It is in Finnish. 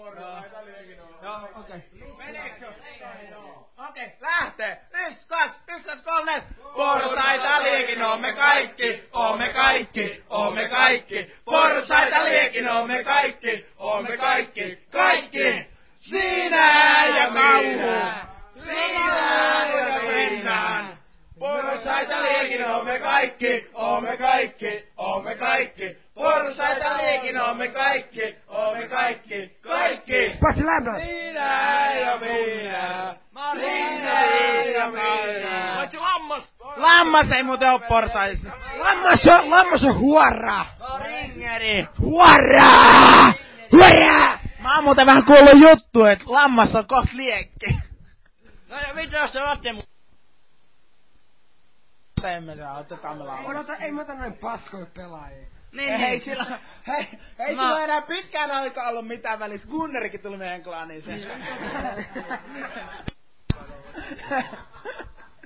Joo, okei. Okei, lähtee. 1, 2, 3. Porsaita liekin oomme kaikki, oomme kaikki, oomme kaikki. Porsaita liekin oomme kaikki, oomme kaikki, kaikki. Sinä ja kauhu, sinä ja mennään. Porsaita liekin oomme kaikki, oomme kaikki, oomme kaikki. Porsaita liekin oomme kaikki, oomme kaikki, kaikki. Paitsi lämmö! Sinä ja minä, sinä ja minä. Paitsi lammas! Lammas ei muuten oo porsaissa. Lammas on huora! No ringeri. Huora! Huora! Mä oon muuten vähän kuullut juttu, et lammas on koht liekki. No ja mitä jos se lasten emme saa, otetaan me lammas. Odota, ei mä ota noin paskoja pelaajia. Niin, hei sillä, hei no. Sillä enää pitkään aikaa ollut mitään välissä. Gunnerikin tuli meidän klaaniin sen.